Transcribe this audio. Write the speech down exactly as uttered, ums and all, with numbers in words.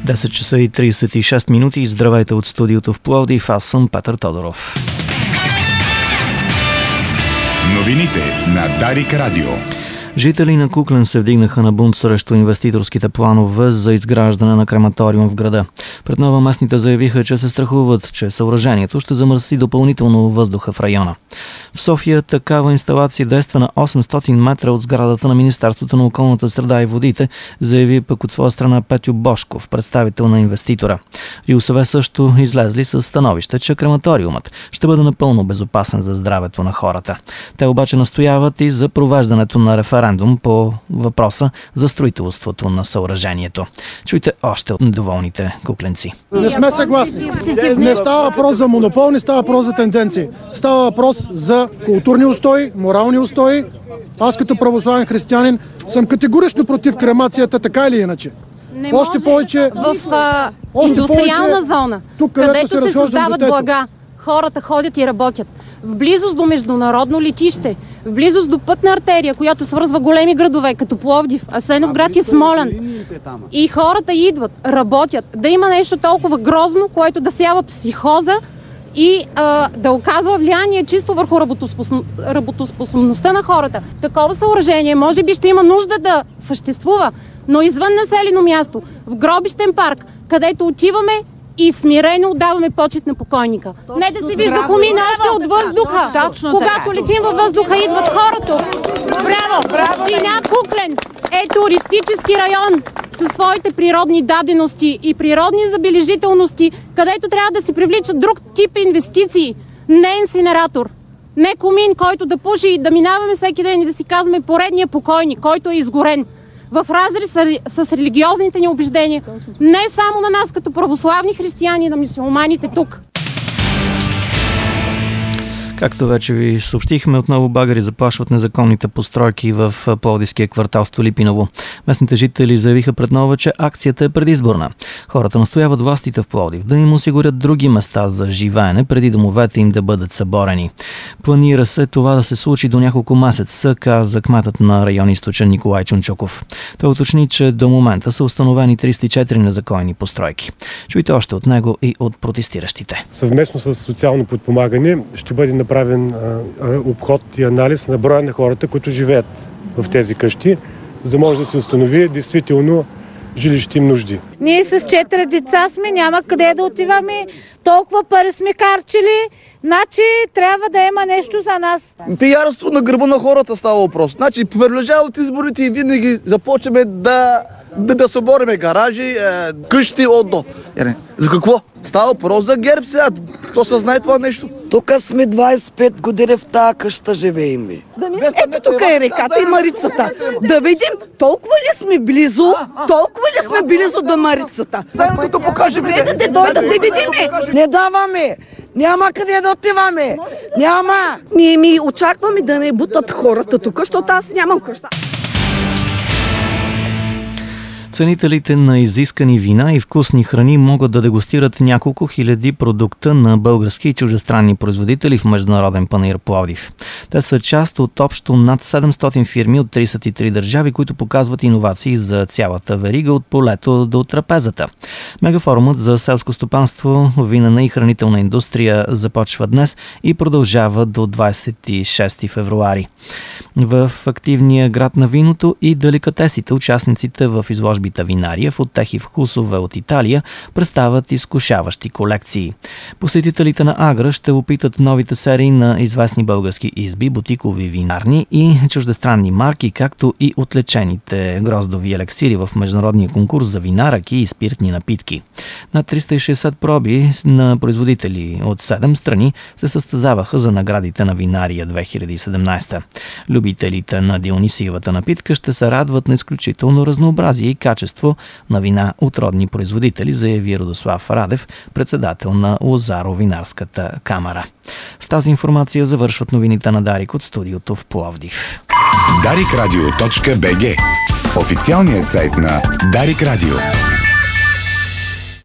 десет часа и тридесет и шест минути. Здравейте от студиото в Пловдив. Аз съм Петър Тодоров. Новините на Дарик Радио. Жители на Куклен се вдигнаха на бунт срещу инвеститорските планове за изграждане на крематориум в града. Пред нова местните заявиха, че се страхуват, че съоръжението ще замърси допълнително въздуха в района. В София такава инсталация действа на осемстотин метра от сградата на Министерството на околната среда и водите, заяви пък от своя страна Петю Бошков, представител на инвеститора. РИОСВ също излезли с становище, че крематориумът ще бъде напълно безопасен за здравето на хората. Те обаче настояват и за провеждането на референдум по въпроса за строителството на съоръжението. Чуйте още от недоволните кукленци. Не сме съгласни. Не става въпрос за монопол, не става въпрос за тенденции. Става въпрос за културни устои, морални устои. Аз като православен християнин съм категорично против кремацията, така или иначе. Не още може повече в а, индустриална повече, зона, тук, където се, се създават детето. блага, хората ходят и работят. В близост до международно летище, в близост до пътна артерия, която свързва големи градове, като Пловдив, Асеновград и Смолян. И хората идват, работят. Да има нещо толкова грозно, което да сява психоза и а, да оказва влияние чисто върху работоспособ... работоспособността на хората. Такова съоръжение може би ще има нужда да съществува, но извън населено място, в гробищен парк, където отиваме и смирено отдаваме почет на покойника. Точно, не да се вижда комина още от въздуха. Точно, когато така. Летим във въздуха, идват хората. Браво! Браво! Сина Куклен е туристически район със своите природни дадености и природни забележителности, където трябва да се привличат друг тип инвестиции. Не инсинератор. Не комин, който да пуши и да минаваме всеки ден и да си казваме поредния покойник, който е изгорен. В разрез с религиозните ни убеждения. Не само на нас като православни християни, на мюсюлманите тук. Както вече ви съобщихме, отново багари заплашват незаконните постройки в пловдивския квартал Столипиново. Местните жители заявиха пред нова, че акцията е предизборна. Хората настояват властите в Пловдив да им осигурят други места за живеене, преди домовете им да бъдат съборени. Планира се това да се случи до няколко месеца, каза кметът на район Източен Николай Чунчуков. Той уточни, че до момента са установени триста и четири незаконни постройки. Чуйте още от него и от протестиращите. Съвместно с социално подпомагане ще бъде направен а, а, обход и анализ на броя на хората, които живеят в тези къщи, за да може да се установи действително жилищни им нужди. Ние с четири деца сме, няма къде да отиваме, толкова пари сме харчили, значи трябва да има нещо за нас. Пиярство на гърба на хората става въпрос. Значи, приближават изборите и винаги започваме да, да, да събориме гаражи, е, къщи от до. Е, за какво? Става въпрос за ГЕРБ сега. Кто се знае това нещо? Тук сме двайсет и пет години в тази къща живеем. Да ми... Ето тук е реката и Марицата. Да видим, толкова ли сме близо, толкова ли сме близо до Марицата? Заедно да покажем. Ето да те дойдат да видиме. Не даваме. Няма къде да отиваме. Няма. Ми, ми очакваме да не бутат хората тук, защото аз нямам къща. Ценителите на изискани вина и вкусни храни могат да дегустират няколко хиляди продукта на български и чуждестранни производители в Международен панаир Пловдив. Те са част от общо над седемстотин фирми от тридесет и три държави, които показват иновации за цялата верига от полето до трапезата. Мегафорумът за селско стопанство, винена и хранителна индустрия започва днес и продължава до двайсет и шести февруари. В активния град на виното и деликатесите участниците в изложбите Винария в оттехи вкусове от Италия представят изкушаващи колекции. Посетителите на Агра ще опитат новите серии на известни български изби, бутикови винарни и чуждестранни марки, както и отличените гроздови елексири в международния конкурс за вина, ракии и спиртни напитки. Над триста и шейсет проби на производители от седем страни се състезаваха за наградите на Винария две хиляди и седемнадесета. Любителите на Дионисиевата напитка ще се радват на изключително разнообразие и качество на вина от родни производители, заяви Радослав Радев, председател на Лозаро-винарската камара. С тази информация завършват новините на Дарик от студиото в Пловдив. дарик радио точка би джи, официалният сайт на Дарик Радио.